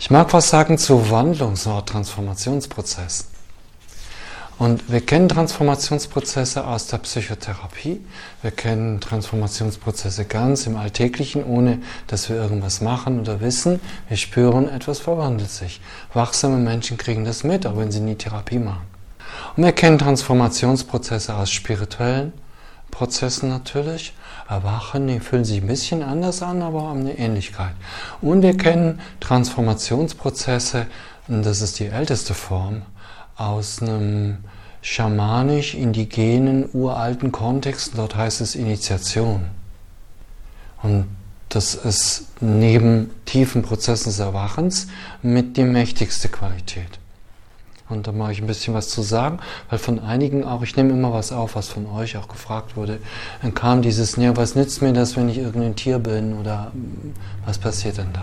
Ich mag was sagen zu Wandlungs- oder Transformationsprozessen. Und wir kennen Transformationsprozesse aus der Psychotherapie. Wir kennen Transformationsprozesse ganz im Alltäglichen, ohne dass wir irgendwas machen oder wissen. Wir spüren, etwas verwandelt sich. Wachsame Menschen kriegen das mit, auch wenn sie nie Therapie machen. Und wir kennen Transformationsprozesse aus spirituellen Prozessen natürlich. Erwachen, die fühlen sich ein bisschen anders an, aber haben eine Ähnlichkeit. Und wir kennen Transformationsprozesse, und das ist die älteste Form, aus einem schamanisch-indigenen, uralten Kontext. Dort heißt es Initiation. Und das ist neben tiefen Prozessen des Erwachens mit die mächtigste Qualität. Und da mache ich ein bisschen was zu sagen, weil von einigen auch, ich nehme immer was auf, was von euch auch gefragt wurde, dann kam dieses, ja, was nützt mir das, wenn ich irgendein Tier bin oder was passiert denn da?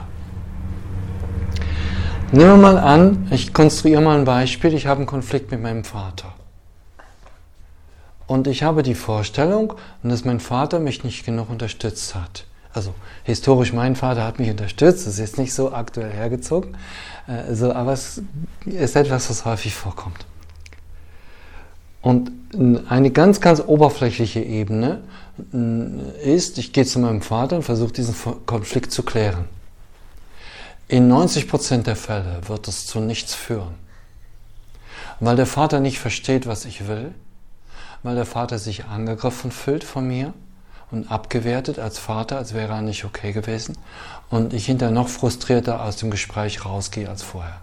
Nehmen wir mal an, ich konstruiere mal ein Beispiel, ich habe einen Konflikt mit meinem Vater. Und ich habe die Vorstellung, dass mein Vater mich nicht genug unterstützt hat. Also historisch, mein Vater hat mich unterstützt, das ist jetzt nicht so aktuell hergezogen, aber es ist etwas, was häufig vorkommt. Und eine ganz, ganz oberflächliche Ebene ist, ich gehe zu meinem Vater und versuche diesen Konflikt zu klären. In 90% der Fälle wird es zu nichts führen. Weil der Vater nicht versteht, was ich will, weil der Vater sich angegriffen fühlt von mir und abgewertet als Vater, als wäre er nicht okay gewesen und ich hinterher noch frustrierter aus dem Gespräch rausgehe als vorher.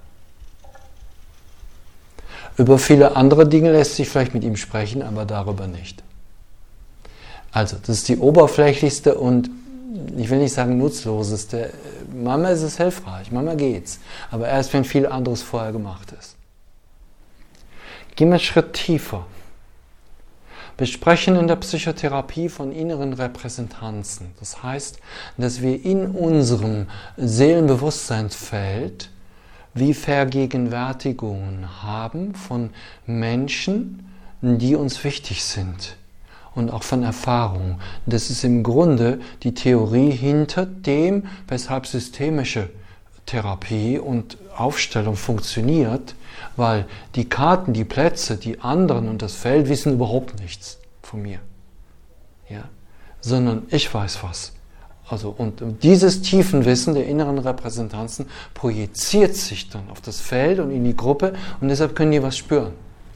Über viele andere Dinge lässt sich vielleicht mit ihm sprechen, aber darüber nicht. Also, das ist die oberflächlichste und ich will nicht sagen nutzloseste. Mama ist es hilfreich, Mama geht's. Aber erst wenn viel anderes vorher gemacht ist. Gehen wir einen Schritt tiefer. Wir sprechen in der Psychotherapie von inneren Repräsentanzen. Das heißt, dass wir in unserem Seelenbewusstseinsfeld wie Vergegenwärtigungen haben von Menschen, die uns wichtig sind. Und auch von Erfahrungen. Das ist im Grunde die Theorie hinter dem, weshalb systemische Therapie und Aufstellung funktioniert, weil die Karten, die Plätze, die anderen und das Feld wissen überhaupt nichts von mir. Ja? Sondern ich weiß was. Also, und dieses Tiefenwissen der inneren Repräsentanzen projiziert sich dann auf das Feld und in die Gruppe und deshalb können die was spüren.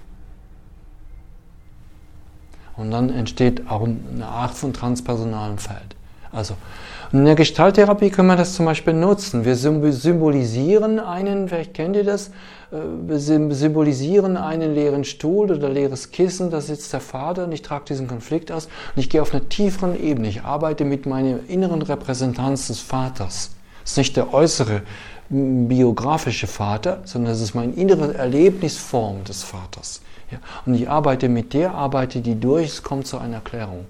Und dann entsteht auch eine Art von transpersonalem Feld. Also in der Gestalttherapie können wir das zum Beispiel nutzen. Wir symbolisieren einen, vielleicht kennt ihr das, wir symbolisieren einen leeren Stuhl oder leeres Kissen, da sitzt der Vater und ich trage diesen Konflikt aus und ich gehe auf einer tieferen Ebene. Ich arbeite mit meiner inneren Repräsentanz des Vaters. Das ist nicht der äußere biografische Vater, sondern das ist meine innere Erlebnisform des Vaters. Ja, und ich arbeite mit der, arbeite die durch, es kommt zu einer Klärung.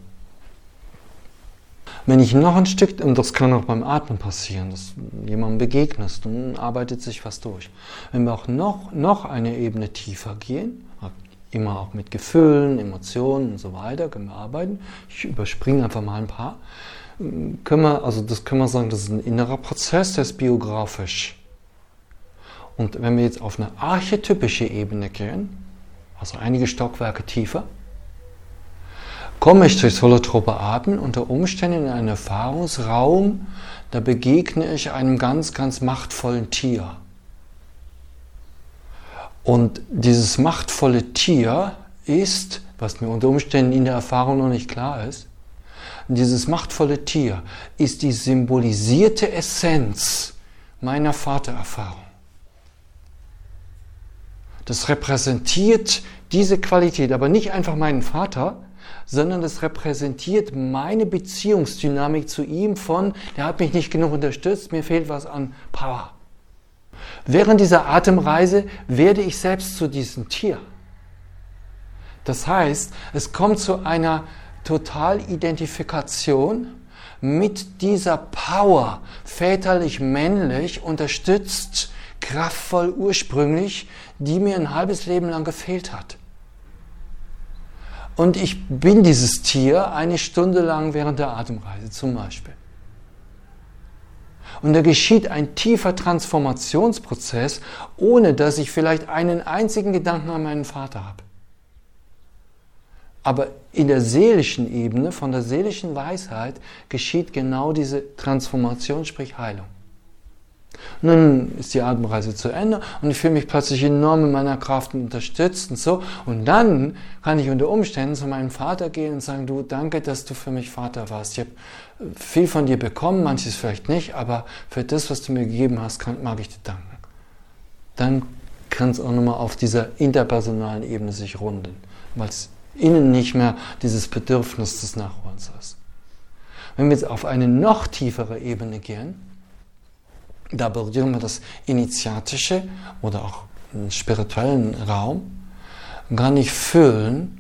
Wenn ich noch ein Stück, und das kann auch beim Atmen passieren, dass jemandem begegnest, dann arbeitet sich was durch. Wenn wir auch noch eine Ebene tiefer gehen, immer auch mit Gefühlen, Emotionen und so weiter, können wir arbeiten. Ich überspringe einfach mal ein paar. Das können wir sagen, das ist ein innerer Prozess, der ist biografisch. Und wenn wir jetzt auf eine archetypische Ebene gehen, also einige Stockwerke tiefer, komme ich durchs holotrope Atmen unter Umständen in einen Erfahrungsraum, da begegne ich einem ganz, ganz machtvollen Tier. Und dieses machtvolle Tier ist, was mir unter Umständen in der Erfahrung noch nicht klar ist, dieses machtvolle Tier ist die symbolisierte Essenz meiner Vatererfahrung. Das repräsentiert diese Qualität, aber nicht einfach meinen Vater, sondern das repräsentiert meine Beziehungsdynamik zu ihm von, der hat mich nicht genug unterstützt, mir fehlt was an Power. Während dieser Atemreise werde ich selbst zu diesem Tier. Das heißt, es kommt zu einer Totalidentifikation mit dieser Power, väterlich-männlich, unterstützt, kraftvoll, ursprünglich, die mir ein halbes Leben lang gefehlt hat. Und ich bin dieses Tier eine Stunde lang während der Atemreise zum Beispiel. Und da geschieht ein tiefer Transformationsprozess, ohne dass ich vielleicht einen einzigen Gedanken an meinen Vater habe. Aber in der seelischen Ebene, von der seelischen Weisheit, geschieht genau diese Transformation, sprich Heilung. Und dann ist die Atemreise zu Ende und ich fühle mich plötzlich enorm in meiner Kraft und unterstützt und so. Und dann kann ich unter Umständen zu meinem Vater gehen und sagen, du, danke, dass du für mich Vater warst. Ich habe viel von dir bekommen, manches vielleicht nicht, aber für das, was du mir gegeben hast, mag ich dir danken. Dann kann es auch nochmal auf dieser interpersonalen Ebene sich runden, weil es innen nicht mehr dieses Bedürfnis des Nachholens ist. Wenn wir jetzt auf eine noch tiefere Ebene gehen, da berühren wir das Initiatische oder auch einen spirituellen Raum, kann ich fühlen,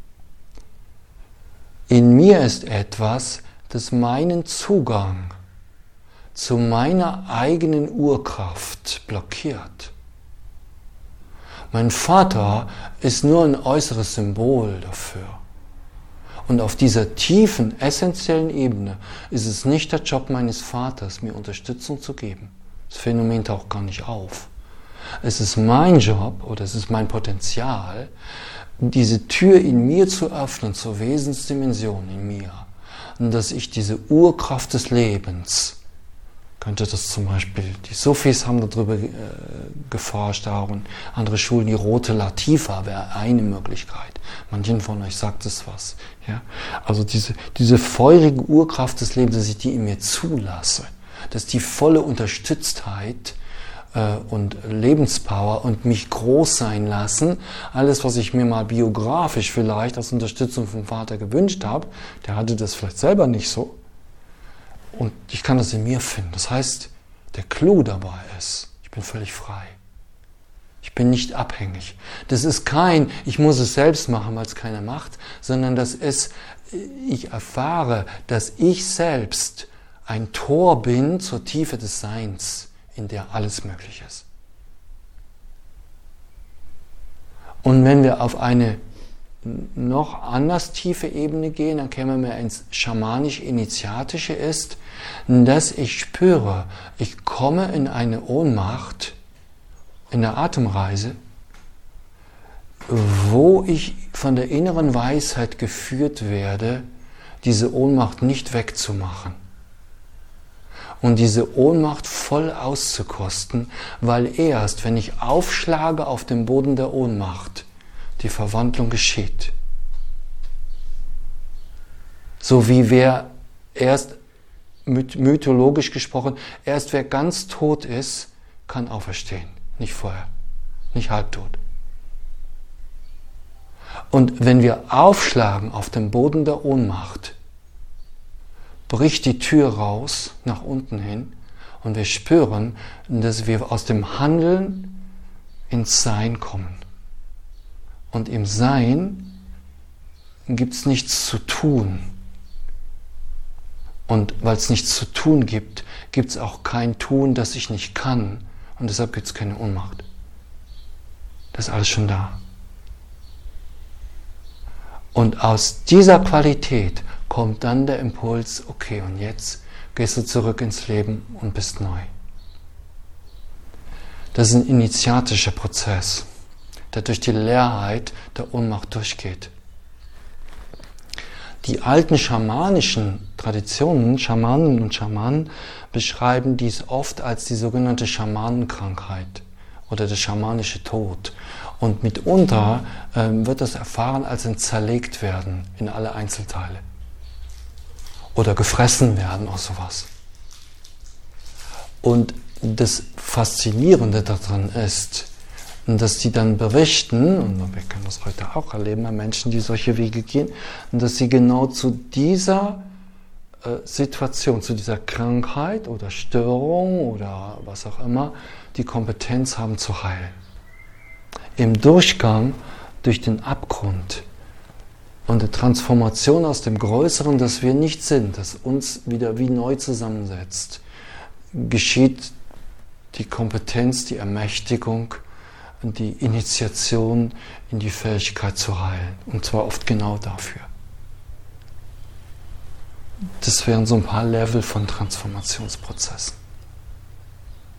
in mir ist etwas, das meinen Zugang zu meiner eigenen Urkraft blockiert. Mein Vater ist nur ein äußeres Symbol dafür. Und auf dieser tiefen, essentiellen Ebene ist es nicht der Job meines Vaters, mir Unterstützung zu geben. Das Phänomen taucht gar nicht auf. Es ist mein Job oder es ist mein Potenzial, diese Tür in mir zu öffnen, zur Wesensdimension in mir. Und dass ich diese Urkraft des Lebens, könnte das zum Beispiel, die Sufis haben darüber geforscht, auch und andere Schulen, die rote Latifa wäre eine Möglichkeit. Manchen von euch sagt es was. Ja? Also diese feurige Urkraft des Lebens, dass ich die in mir zulasse, dass die volle Unterstütztheit und Lebenspower und mich groß sein lassen, alles, was ich mir mal biografisch vielleicht als Unterstützung vom Vater gewünscht habe, der hatte das vielleicht selber nicht so. Und ich kann das in mir finden. Das heißt, der Clou dabei ist, ich bin völlig frei. Ich bin nicht abhängig. Das ist kein, ich muss es selbst machen, weil es keiner macht, sondern das ist, ich erfahre, dass ich selbst ein Tor bin zur Tiefe des Seins, in der alles möglich ist. Und wenn wir auf eine noch anders tiefe Ebene gehen, dann kämen wir ins schamanisch-initiatische ist, dass ich spüre, ich komme in eine Ohnmacht in der Atemreise, wo ich von der inneren Weisheit geführt werde, diese Ohnmacht nicht wegzumachen und diese Ohnmacht voll auszukosten, weil erst, wenn ich aufschlage auf dem Boden der Ohnmacht, die Verwandlung geschieht. So wie wer erst, mythologisch gesprochen, erst wer ganz tot ist, kann auferstehen. Nicht vorher, nicht halbtot. Und wenn wir aufschlagen auf dem Boden der Ohnmacht, bricht die Tür raus, nach unten hin, und wir spüren, dass wir aus dem Handeln ins Sein kommen. Und im Sein gibt es nichts zu tun. Und weil es nichts zu tun gibt, gibt es auch kein Tun, das ich nicht kann. Und deshalb gibt es keine Ohnmacht. Das ist alles schon da. Und aus dieser Qualität kommt dann der Impuls, okay, und jetzt gehst du zurück ins Leben und bist neu. Das ist ein initiatischer Prozess, der durch die Leerheit der Ohnmacht durchgeht. Die alten schamanischen Traditionen, Schamanen und Schamanen, beschreiben dies oft als die sogenannte Schamanenkrankheit oder der schamanische Tod. Und mitunter wird das erfahren als ein Zerlegtwerden in alle Einzelteile. Oder gefressen werden oder sowas. Und das Faszinierende daran ist, dass die dann berichten, und wir können das heute auch erleben bei Menschen, die solche Wege gehen, dass sie genau zu dieser Situation, zu dieser Krankheit oder Störung oder was auch immer, die Kompetenz haben zu heilen. Im Durchgang durch den Abgrund und die Transformation aus dem Größeren, das wir nicht sind, das uns wieder wie neu zusammensetzt, geschieht die Kompetenz, die Ermächtigung, die Initiation in die Fähigkeit zu heilen. Und zwar oft genau dafür. Das wären so ein paar Level von Transformationsprozessen.